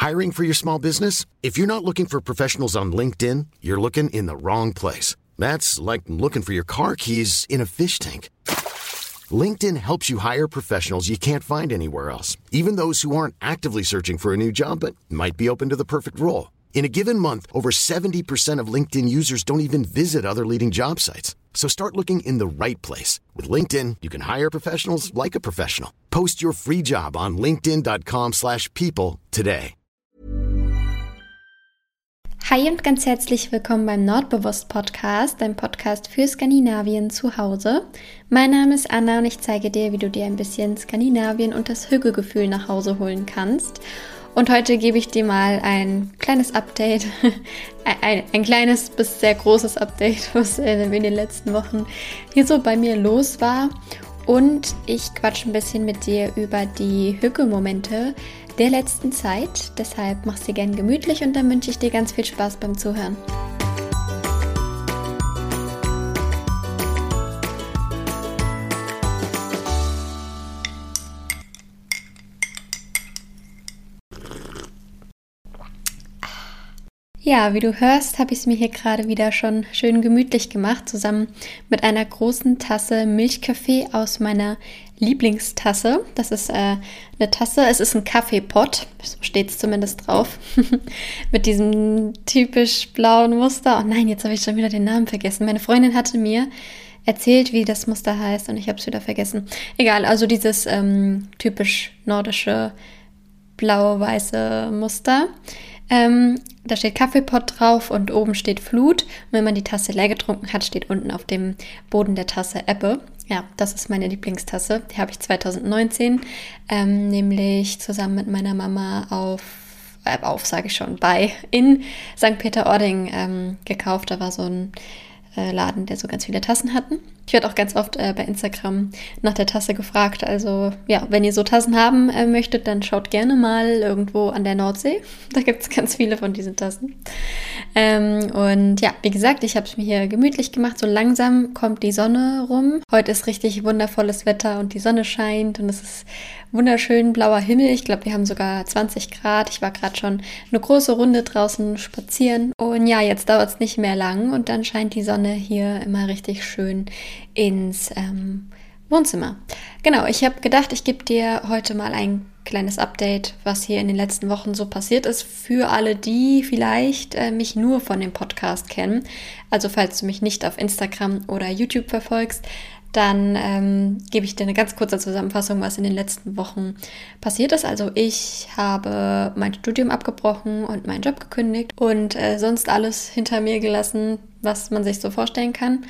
Hiring for your small business? If you're not looking for professionals on LinkedIn, you're looking in the wrong place. That's like looking for your car keys in a fish tank. LinkedIn helps you hire professionals you can't find anywhere else, even those who aren't actively searching for a new job but might be open to the perfect role. In a given month, over 70% of LinkedIn users don't even visit other leading job sites. So start looking in the right place. With LinkedIn, you can hire professionals like a professional. Post your free job on linkedin.com/people today. Hi und ganz herzlich willkommen beim Nordbewusst-Podcast, dein Podcast für Skandinavien zu Hause. Mein Name ist Anna und ich zeige dir, wie du dir ein bisschen Skandinavien und das Hügelgefühl nach Hause holen kannst. Und heute gebe ich dir mal ein kleines Update, ein kleines bis sehr großes Update, was in den letzten Wochen hier so bei mir los war. Und ich quatsche ein bisschen mit dir über die Hügelmomente der letzten Zeit. Deshalb mach's dir gern gemütlich und dann wünsche ich dir ganz viel Spaß beim Zuhören. Ja, wie du hörst, habe ich es mir hier gerade wieder schon schön gemütlich gemacht, zusammen mit einer großen Tasse Milchkaffee aus meiner Lieblingstasse. Das ist eine Tasse, es ist ein Kaffeepot, so steht es zumindest drauf, mit diesem typisch blauen Muster. Oh nein, jetzt habe ich schon wieder den Namen vergessen. Meine Freundin hatte mir erzählt, wie das Muster heißt und ich habe es wieder vergessen. Egal, also dieses typisch nordische blau-weiße Muster. Da steht Kaffeepot drauf und oben steht Flut. Und wenn man die Tasse leer getrunken hat, steht unten auf dem Boden der Tasse Ebbe. Ja, das ist meine Lieblingstasse. Die habe ich 2019, nämlich zusammen mit meiner Mama in St. Peter-Ording gekauft. Da war so ein Laden, der so ganz viele Tassen hatten. Ich werde auch ganz oft bei Instagram nach der Tasse gefragt. Also ja, wenn ihr so Tassen haben möchtet, dann schaut gerne mal irgendwo an der Nordsee. Da gibt es ganz viele von diesen Tassen. Und ja, wie gesagt, ich habe es mir hier gemütlich gemacht. So langsam kommt die Sonne rum. Heute ist richtig wundervolles Wetter und die Sonne scheint und es ist wunderschön blauer Himmel. Ich glaube, wir haben sogar 20 Grad. Ich war gerade schon eine große Runde draußen spazieren. Und ja, jetzt dauert es nicht mehr lang und dann scheint die Sonne hier immer richtig schön ins Wohnzimmer. Genau, ich habe gedacht, ich gebe dir heute mal ein kleines Update, was hier in den letzten Wochen so passiert ist, für alle, die vielleicht mich nur von dem Podcast kennen. Also falls du mich nicht auf Instagram oder YouTube verfolgst, dann gebe ich dir eine ganz kurze Zusammenfassung, was in den letzten Wochen passiert ist. Also ich habe mein Studium abgebrochen und meinen Job gekündigt und sonst alles hinter mir gelassen, was man sich so vorstellen kann.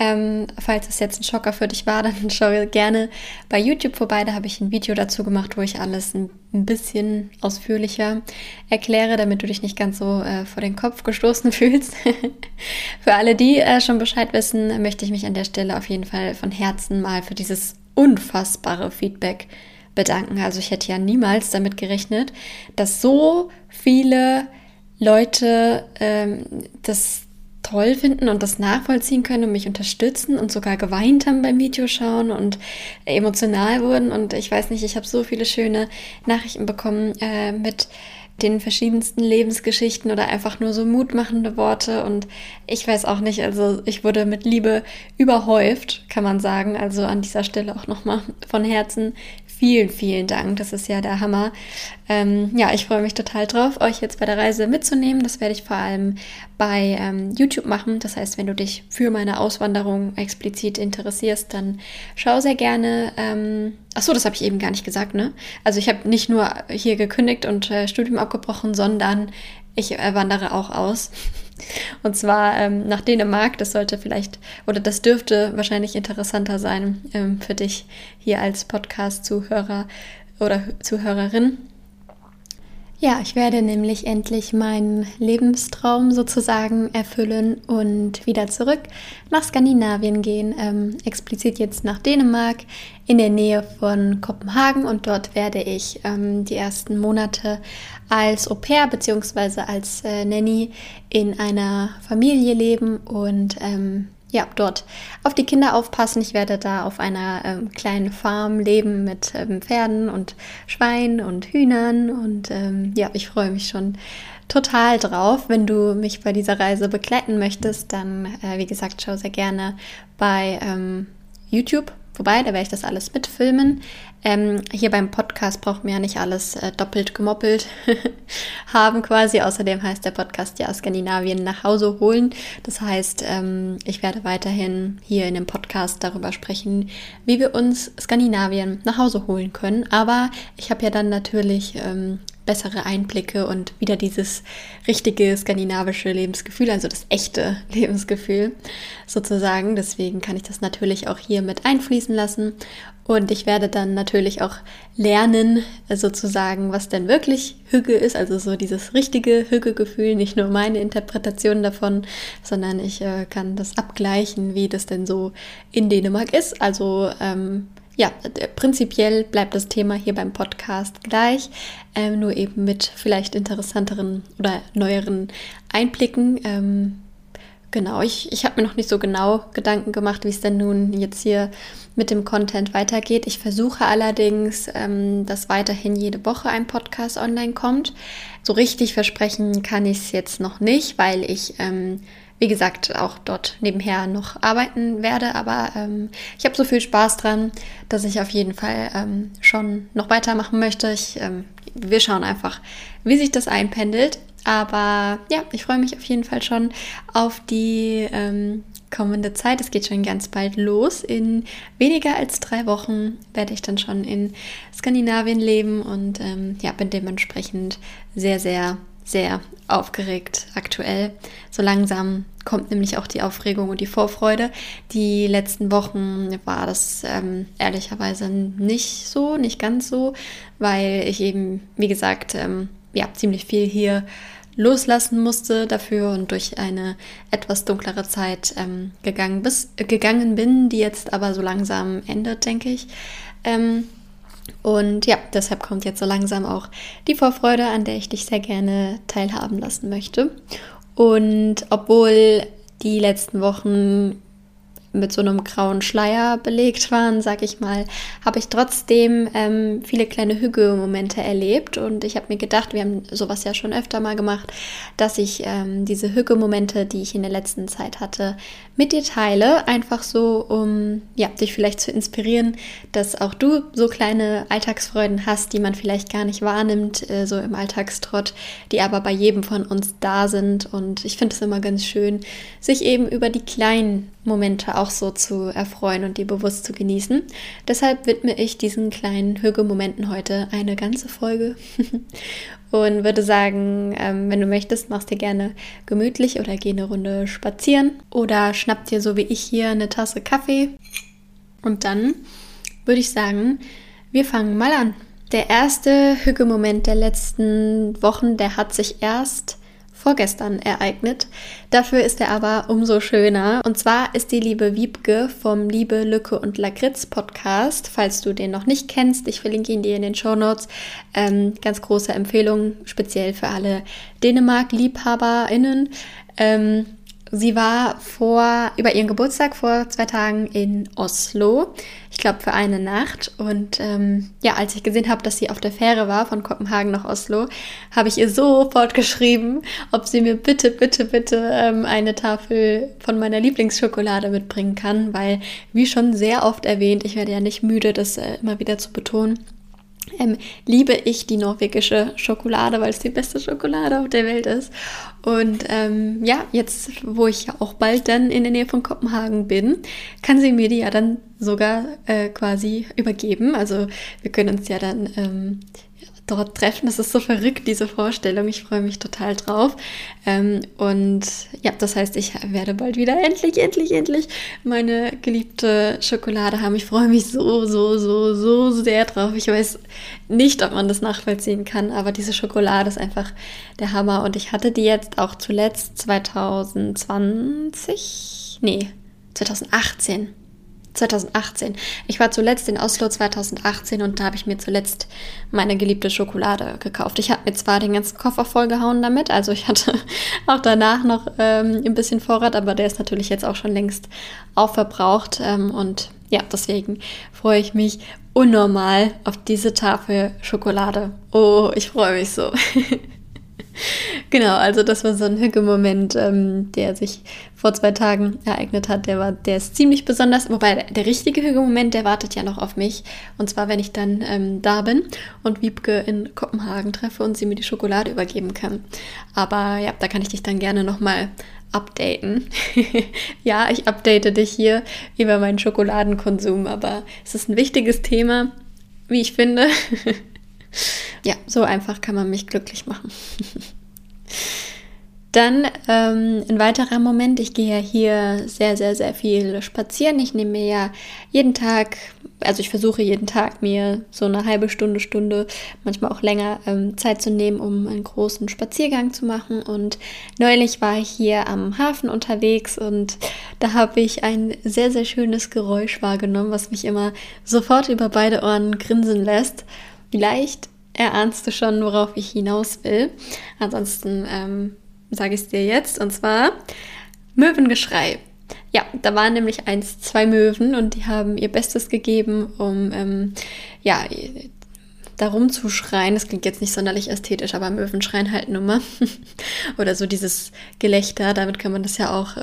Falls es jetzt ein Schocker für dich war, dann schau gerne bei YouTube vorbei. Da habe ich ein Video dazu gemacht, wo ich alles ein bisschen ausführlicher erkläre, damit du dich nicht ganz so vor den Kopf gestoßen fühlst. Für alle, die schon Bescheid wissen, möchte ich mich an der Stelle auf jeden Fall von Herzen mal für dieses unfassbare Feedback bedanken. Also ich hätte ja niemals damit gerechnet, dass so viele Leute das toll finden und das nachvollziehen können und mich unterstützen und sogar geweint haben beim Videoschauen und emotional wurden. Und ich weiß nicht, ich habe so viele schöne Nachrichten bekommen mit den verschiedensten Lebensgeschichten oder einfach nur so mutmachende Worte. Und ich weiß auch nicht, also ich wurde mit Liebe überhäuft, kann man sagen. Also an dieser Stelle auch nochmal von Herzen vielen, vielen Dank. Das ist ja der Hammer. Ja, ich freue mich total drauf, euch jetzt bei der Reise mitzunehmen. Das werde ich vor allem bei YouTube machen. Das heißt, wenn du dich für meine Auswanderung explizit interessierst, dann schau sehr gerne. Achso, das habe ich eben gar nicht gesagt, ne? Also ich habe nicht nur hier gekündigt und Studium abgebrochen, sondern ich wandere auch aus. Und zwar nach Dänemark. Das sollte vielleicht, oder das dürfte wahrscheinlich interessanter sein für dich hier als Podcast-Zuhörer oder Zuhörerin. Ja, ich werde nämlich endlich meinen Lebenstraum sozusagen erfüllen und wieder zurück nach Skandinavien gehen, explizit jetzt nach Dänemark in der Nähe von Kopenhagen, und dort werde ich die ersten Monate als Au-pair bzw. als Nanny in einer Familie leben und dort auf die Kinder aufpassen. Ich werde da auf einer kleinen Farm leben mit Pferden und Schweinen und Hühnern und ich freue mich schon total drauf. Wenn du mich bei dieser Reise begleiten möchtest, dann, wie gesagt, schau sehr gerne bei YouTube vorbei, da werde ich das alles mitfilmen. Hier beim Podcast braucht man ja nicht alles doppelt gemoppelt haben quasi. Außerdem heißt der Podcast ja Skandinavien nach Hause holen. Das heißt, ich werde weiterhin hier in dem Podcast darüber sprechen, wie wir uns Skandinavien nach Hause holen können. Aber ich habe ja dann natürlich bessere Einblicke und wieder dieses richtige skandinavische Lebensgefühl, also das echte Lebensgefühl sozusagen. Deswegen kann ich das natürlich auch hier mit einfließen lassen. Und ich werde dann natürlich auch lernen, sozusagen, was denn wirklich Hygge ist, also so dieses richtige Hygge-Gefühl, nicht nur meine Interpretation davon, sondern ich kann das abgleichen, wie das denn so in Dänemark ist. Also prinzipiell bleibt das Thema hier beim Podcast gleich, nur eben mit vielleicht interessanteren oder neueren Einblicken. Genau, ich habe mir noch nicht so genau Gedanken gemacht, wie es denn nun jetzt hier mit dem Content weitergeht. Ich versuche allerdings, dass weiterhin jede Woche ein Podcast online kommt. So richtig versprechen kann ich es jetzt noch nicht, weil ich wie gesagt, auch dort nebenher noch arbeiten werde, aber ich habe so viel Spaß dran, dass ich auf jeden Fall schon noch weitermachen möchte. Wir schauen einfach, wie sich das einpendelt, aber ja, ich freue mich auf jeden Fall schon auf die kommende Zeit. Es geht schon ganz bald los. In weniger als 3 Wochen werde ich dann schon in Skandinavien leben und bin dementsprechend sehr, sehr sehr aufgeregt aktuell. So langsam kommt nämlich auch die Aufregung und die Vorfreude. Die letzten Wochen war das ehrlicherweise nicht ganz so, weil ich eben, wie gesagt, ziemlich viel hier loslassen musste dafür und durch eine etwas dunklere Zeit gegangen bin, die jetzt aber so langsam endet, denke ich. Und ja, deshalb kommt jetzt so langsam auch die Vorfreude, an der ich dich sehr gerne teilhaben lassen möchte. Und obwohl die letzten Wochen mit so einem grauen Schleier belegt waren, sag ich mal, habe ich trotzdem viele kleine Hygge-Momente erlebt und ich habe mir gedacht, wir haben sowas ja schon öfter mal gemacht, dass ich diese Hygge-Momente, die ich in der letzten Zeit hatte, mit dir teile, einfach so, um dich vielleicht zu inspirieren, dass auch du so kleine Alltagsfreuden hast, die man vielleicht gar nicht wahrnimmt, so im Alltagstrott, die aber bei jedem von uns da sind und ich finde es immer ganz schön, sich eben über die kleinen Momente auch so zu erfreuen und die bewusst zu genießen. Deshalb widme ich diesen kleinen Hygge-Momenten heute eine ganze Folge und würde sagen, wenn du möchtest, machst dir gerne gemütlich oder geh eine Runde spazieren oder schnapp dir so wie ich hier eine Tasse Kaffee und dann würde ich sagen, wir fangen mal an. Der erste Hygge-Moment der letzten Wochen, der hat sich erst vorgestern ereignet. Dafür ist er aber umso schöner. Und zwar ist die liebe Wiebke vom Liebe, Lücke und Lakritz Podcast, falls du den noch nicht kennst, ich verlinke ihn dir in den Shownotes. Ganz große Empfehlung, speziell für alle Dänemark-LiebhaberInnen. Sie war über ihren Geburtstag vor 2 Tagen in Oslo, ich glaube für eine Nacht. Und als ich gesehen habe, dass sie auf der Fähre war von Kopenhagen nach Oslo, habe ich ihr sofort geschrieben, ob sie mir bitte eine Tafel von meiner Lieblingsschokolade mitbringen kann, weil, wie schon sehr oft erwähnt, ich werde ja nicht müde, das immer wieder zu betonen, liebe ich die norwegische Schokolade, weil es die beste Schokolade auf der Welt ist. Und jetzt, wo ich ja auch bald dann in der Nähe von Kopenhagen bin, kann sie mir die ja dann sogar quasi übergeben. Also wir können uns ja dann dort treffen. Das ist so verrückt, diese Vorstellung. Ich freue mich total drauf. Das heißt, ich werde bald wieder endlich meine geliebte Schokolade haben. Ich freue mich so sehr drauf. Ich weiß nicht, ob man das nachvollziehen kann, aber diese Schokolade ist einfach der Hammer. Und ich hatte die jetzt auch zuletzt 2018. 2018. Ich war zuletzt in Oslo 2018 und da habe ich mir zuletzt meine geliebte Schokolade gekauft. Ich habe mir zwar den ganzen Koffer vollgehauen damit, also ich hatte auch danach noch ein bisschen Vorrat, aber der ist natürlich jetzt auch schon längst aufverbraucht. Und ja, deswegen freue ich mich unnormal auf diese Tafel Schokolade. Oh, ich freue mich so. Genau, also das war so ein Hüge-Moment, der sich vor 2 Tagen ereignet hat. Der ist ziemlich besonders, wobei der richtige Hüge-Moment, der wartet ja noch auf mich. Und zwar, wenn ich dann da bin und Wiebke in Kopenhagen treffe und sie mir die Schokolade übergeben kann. Aber ja, da kann ich dich dann gerne nochmal updaten. Ja, ich update dich hier über meinen Schokoladenkonsum, aber es ist ein wichtiges Thema, wie ich finde. Ja, so einfach kann man mich glücklich machen. Dann ein weiterer Moment, ich gehe ja hier sehr, sehr, sehr viel spazieren. Ich nehme mir ja jeden Tag, also ich versuche jeden Tag mir so eine halbe Stunde, manchmal auch länger Zeit zu nehmen, um einen großen Spaziergang zu machen. Und neulich war ich hier am Hafen unterwegs und da habe ich ein sehr, sehr schönes Geräusch wahrgenommen, was mich immer sofort über beide Ohren grinsen lässt. Vielleicht erahnst du schon, worauf ich hinaus will. Ansonsten sage ich es dir jetzt, und zwar Möwengeschrei. Ja, da waren nämlich 2 Möwen und die haben ihr Bestes gegeben, um da rumzuschreien. Das klingt jetzt nicht sonderlich ästhetisch, aber Möwen schreien halt nun mal. Oder so dieses Gelächter, damit kann man das ja auch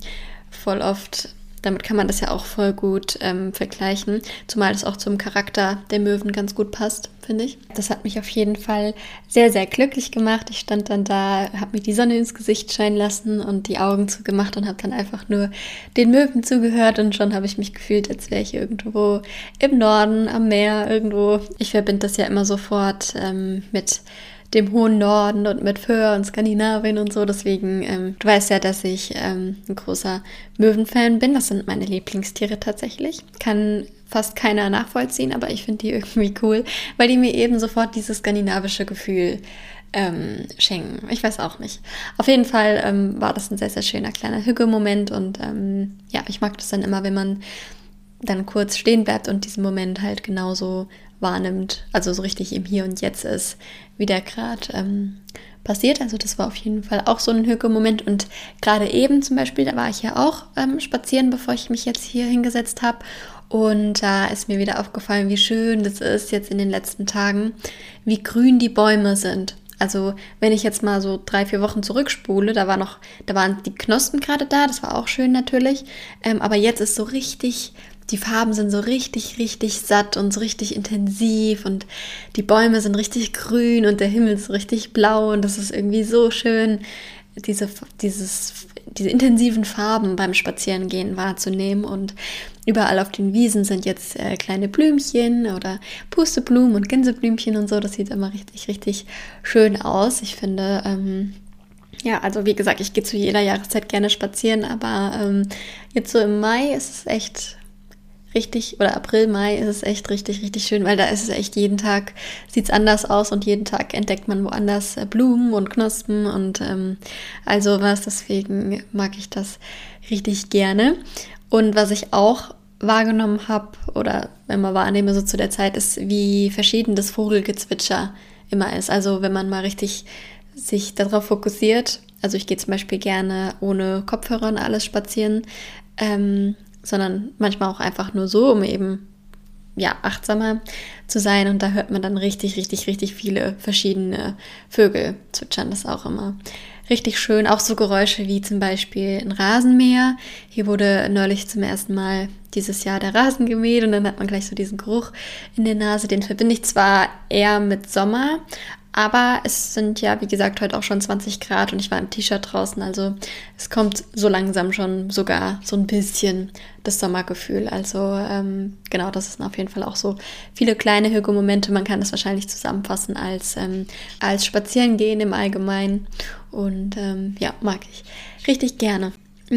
voll gut vergleichen, zumal das auch zum Charakter der Möwen ganz gut passt, finde ich. Das hat mich auf jeden Fall sehr, sehr glücklich gemacht. Ich stand dann da, habe mir die Sonne ins Gesicht scheinen lassen und die Augen zugemacht und habe dann einfach nur den Möwen zugehört und schon habe ich mich gefühlt, als wäre ich irgendwo im Norden, am Meer, irgendwo. Ich verbinde das ja immer sofort mit dem hohen Norden und mit Föhr und Skandinavien und so. Deswegen, du weißt ja, dass ich ein großer Möwenfan bin. Das sind meine Lieblingstiere tatsächlich. Kann fast keiner nachvollziehen, aber ich finde die irgendwie cool, weil die mir eben sofort dieses skandinavische Gefühl schenken. Ich weiß auch nicht. Auf jeden Fall war das ein sehr, sehr schöner kleiner Hüge-Moment und ja, ich mag das dann immer, wenn man dann kurz stehen bleibt und diesen Moment halt genauso wahrnimmt, also so richtig im Hier und Jetzt ist, wie der gerade passiert. Also das war auf jeden Fall auch so ein Hüge-Moment und gerade eben zum Beispiel, da war ich ja auch spazieren, bevor ich mich jetzt hier hingesetzt habe und da ist mir wieder aufgefallen, wie schön das ist jetzt in den letzten Tagen, wie grün die Bäume sind. Also wenn ich jetzt mal so 3-4 Wochen zurückspule, da waren die Knospen gerade da, das war auch schön natürlich, aber jetzt ist so richtig, die Farben sind so richtig, richtig satt und so richtig intensiv und die Bäume sind richtig grün und der Himmel ist so richtig blau und das ist irgendwie so schön, diese intensiven Farben beim Spazierengehen wahrzunehmen und überall auf den Wiesen sind jetzt kleine Blümchen oder Pusteblumen und Gänseblümchen und so, das sieht immer richtig, richtig schön aus. Ich finde, ja, also wie gesagt, ich gehe zu jeder Jahreszeit gerne spazieren, aber jetzt so im Mai ist es echt richtig, oder April, Mai ist es echt richtig, richtig schön, weil da ist es echt jeden Tag, sieht es anders aus und jeden Tag entdeckt man woanders Blumen und Knospen und all sowas, deswegen mag ich das richtig gerne. Und was ich auch wahrgenommen habe oder immer wahrnehme so zu der Zeit, ist, wie verschieden das Vogelgezwitscher immer ist. Also wenn man mal richtig sich darauf fokussiert, also ich gehe zum Beispiel gerne ohne Kopfhörer und alles spazieren, sondern manchmal auch einfach nur so, um eben ja achtsamer zu sein. Und da hört man dann richtig, richtig, richtig viele verschiedene Vögel zwitschern. Das ist auch immer richtig schön. Auch so Geräusche wie zum Beispiel ein Rasenmäher. Hier wurde neulich zum ersten Mal dieses Jahr der Rasen gemäht und dann hat man gleich so diesen Geruch in der Nase. Den verbinde ich zwar eher mit Sommer, aber es sind ja, wie gesagt, heute auch schon 20 Grad und ich war im T-Shirt draußen. Also es kommt so langsam schon sogar so ein bisschen das Sommergefühl. Also genau, das sind auf jeden Fall auch so viele kleine Hüge-Momente. Man kann das wahrscheinlich zusammenfassen als Spazierengehen im Allgemeinen. Und ja, mag ich richtig gerne.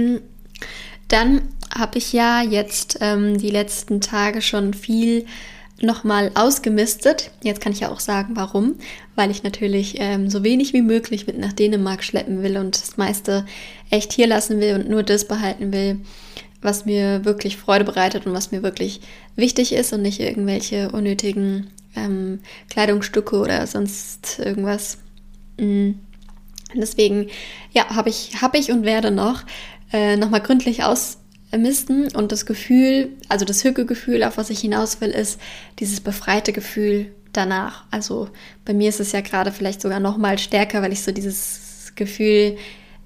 Dann habe ich ja jetzt die letzten Tage schon viel nochmal ausgemistet. Jetzt kann ich ja auch sagen, warum. Weil ich natürlich so wenig wie möglich mit nach Dänemark schleppen will und das meiste echt hier lassen will und nur das behalten will, was mir wirklich Freude bereitet und was mir wirklich wichtig ist und nicht irgendwelche unnötigen Kleidungsstücke oder sonst irgendwas. Deswegen, ja, habe ich und werde nochmal gründlich ausmisten und das Gefühl, also das Hückegefühl, auf was ich hinaus will, ist dieses befreite Gefühl danach. Also bei mir ist es ja gerade vielleicht sogar nochmal stärker, weil ich so dieses Gefühl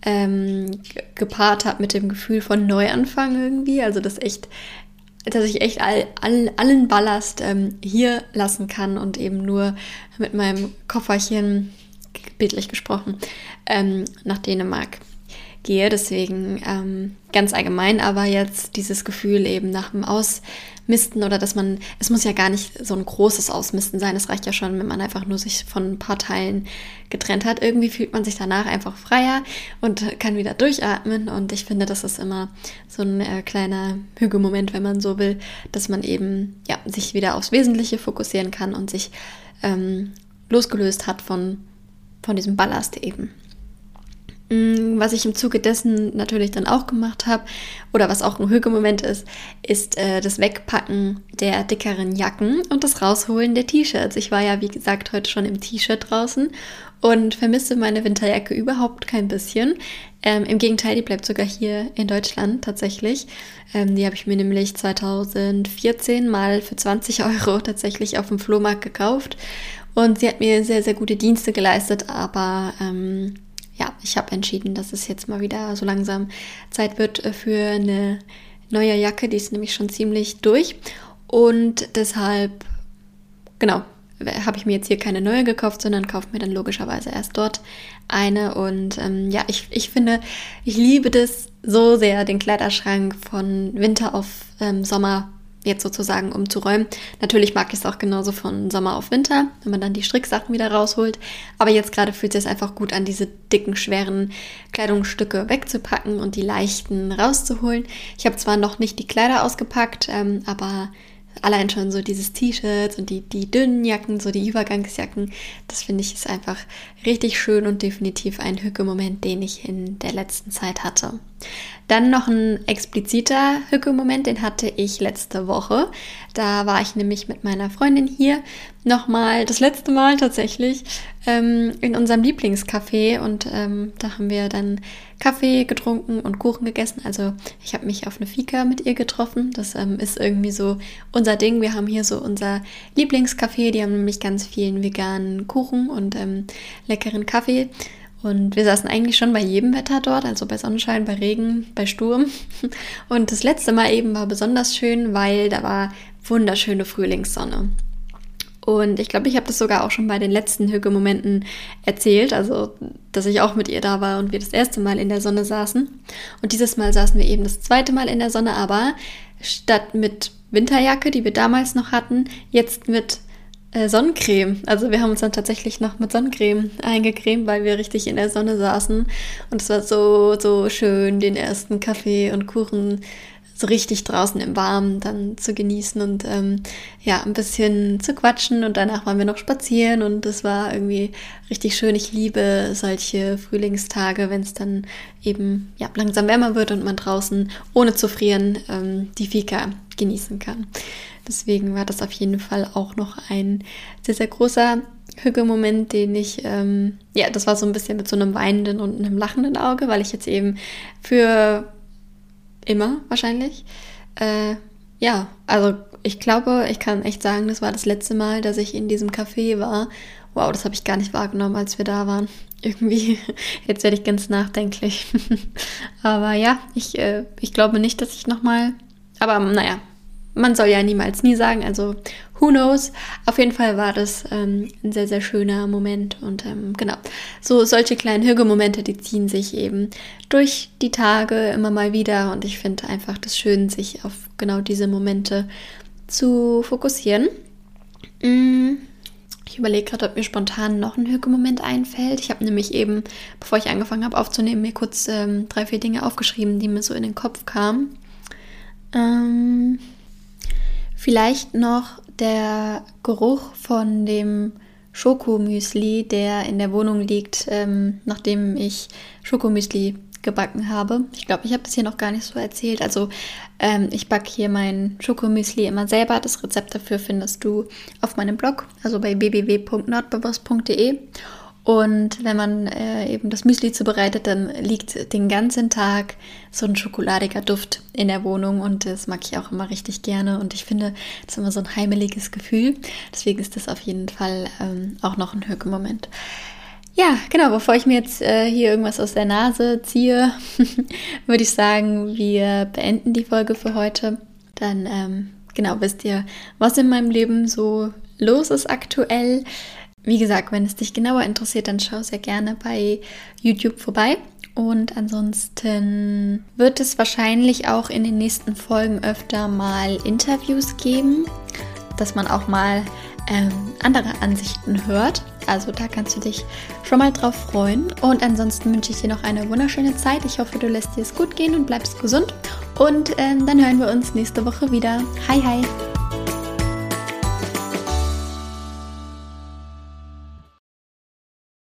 gepaart habe mit dem Gefühl von Neuanfang irgendwie. Also dass ich echt allen Ballast hier lassen kann und eben nur mit meinem Kofferchen, bildlich gesprochen, nach Dänemark gehe. Deswegen ganz allgemein aber jetzt dieses Gefühl eben nach dem Ausmisten oder es muss ja gar nicht so ein großes Ausmisten sein, es reicht ja schon, wenn man einfach nur sich von ein paar Teilen getrennt hat. Irgendwie fühlt man sich danach einfach freier und kann wieder durchatmen und ich finde, das ist immer so ein kleiner Hügelmoment, wenn man so will, dass man eben ja sich wieder aufs Wesentliche fokussieren kann und sich losgelöst hat von diesem Ballast eben. Was ich im Zuge dessen natürlich dann auch gemacht habe oder was auch ein Hügelmoment ist das Wegpacken der dickeren Jacken und das Rausholen der T-Shirts. Ich war ja, wie gesagt, heute schon im T-Shirt draußen und vermisse meine Winterjacke überhaupt kein bisschen. Im Gegenteil, die bleibt sogar hier in Deutschland tatsächlich. Die habe ich mir nämlich 2014 mal für 20 € tatsächlich auf dem Flohmarkt gekauft und sie hat mir sehr, sehr gute Dienste geleistet, aber ja, ich habe entschieden, dass es jetzt mal wieder so langsam Zeit wird für eine neue Jacke. Die ist nämlich schon ziemlich durch. Und deshalb, genau, habe ich mir jetzt hier keine neue gekauft, sondern kaufe mir dann logischerweise erst dort eine. Und ja, ich finde, ich liebe das so sehr, den Kleiderschrank von Winter auf Sommer jetzt sozusagen umzuräumen. Natürlich mag ich es auch genauso von Sommer auf Winter, wenn man dann die Stricksachen wieder rausholt. Aber jetzt gerade fühlt es sich einfach gut an, diese dicken, schweren Kleidungsstücke wegzupacken und die leichten rauszuholen. Ich habe zwar noch nicht die Kleider ausgepackt, aber allein schon so dieses T-Shirts und die dünnen Jacken, so die Übergangsjacken, das finde ich ist einfach richtig schön und definitiv ein Hücke-Moment, den ich in der letzten Zeit hatte. Dann noch ein expliziter Hücke-Moment, den hatte ich letzte Woche. Da war ich nämlich mit meiner Freundin hier nochmal, das letzte Mal tatsächlich, in unserem Lieblingscafé und da haben wir dann Kaffee getrunken und Kuchen gegessen. Also ich habe mich auf eine Fika mit ihr getroffen. Das ist irgendwie so unser Ding. Wir haben hier so unser Lieblingscafé. Die haben nämlich ganz vielen veganen Kuchen und leckeren Kaffee. Und wir saßen eigentlich schon bei jedem Wetter dort, also bei Sonnenschein, bei Regen, bei Sturm. Und das letzte Mal eben war besonders schön, weil da war wunderschöne Frühlingssonne. Und ich glaube, ich habe das sogar auch schon bei den letzten Hücke-Momenten erzählt, also dass ich auch mit ihr da war und wir das erste Mal in der Sonne saßen. Und dieses Mal saßen wir eben das zweite Mal in der Sonne, aber statt mit Winterjacke, die wir damals noch hatten, jetzt mit Sonnencreme. Also wir haben uns dann tatsächlich noch mit Sonnencreme eingecremt, weil wir richtig in der Sonne saßen. Und es war so schön, den ersten Kaffee und Kuchen so richtig draußen im Warmen dann zu genießen und ja, ein bisschen zu quatschen. Und danach waren wir noch spazieren und es war irgendwie richtig schön. Ich liebe solche Frühlingstage, wenn es dann eben ja, langsam wärmer wird und man draußen, ohne zu frieren, die Fika genießen kann. Deswegen war das auf jeden Fall auch noch ein sehr, sehr großer Hücke-Moment, den ich, ja, das war so ein bisschen mit so einem weinenden und einem lachenden Auge, weil ich jetzt eben für immer wahrscheinlich, ja, also ich glaube, ich kann echt sagen, das war das letzte Mal, dass ich in diesem Café war. Wow, das habe ich gar nicht wahrgenommen, als wir da waren. Irgendwie, jetzt werde ich ganz nachdenklich. Aber ja, ich glaube nicht, dass ich nochmal, aber naja, man soll ja niemals nie sagen, also who knows. Auf jeden Fall war das ein sehr, sehr schöner Moment und genau, so solche kleinen Hügelmomente, die ziehen sich eben durch die Tage immer mal wieder und ich finde einfach das schön, sich auf genau diese Momente zu fokussieren. Ich überlege gerade, ob mir spontan noch ein Hügelmoment einfällt. Ich habe nämlich eben, bevor ich angefangen habe aufzunehmen, mir kurz 3, 4 Dinge aufgeschrieben, die mir so in den Kopf kamen. Vielleicht noch der Geruch von dem Schokomüsli, der in der Wohnung liegt, nachdem ich Schokomüsli gebacken habe. Ich glaube, ich habe das hier noch gar nicht so erzählt. Also ich backe hier mein Schokomüsli immer selber. Das Rezept dafür findest du auf meinem Blog, also bei www.nordbewusst.de. Und wenn man eben das Müsli zubereitet, dann liegt den ganzen Tag so ein schokoladiger Duft in der Wohnung und das mag ich auch immer richtig gerne und ich finde, das ist immer so ein heimeliges Gefühl. Deswegen ist das auf jeden Fall auch noch ein Höhemoment. Ja, genau, bevor ich mir jetzt hier irgendwas aus der Nase ziehe, würde ich sagen, wir beenden die Folge für heute. Dann, genau, wisst ihr, was in meinem Leben so los ist aktuell. Wie gesagt, wenn es dich genauer interessiert, dann schau sehr gerne bei YouTube vorbei. Und ansonsten wird es wahrscheinlich auch in den nächsten Folgen öfter mal Interviews geben, dass man auch mal andere Ansichten hört. Also da kannst du dich schon mal drauf freuen. Und ansonsten wünsche ich dir noch eine wunderschöne Zeit. Ich hoffe, du lässt dir es gut gehen und bleibst gesund. Und dann hören wir uns nächste Woche wieder. Hi, hi!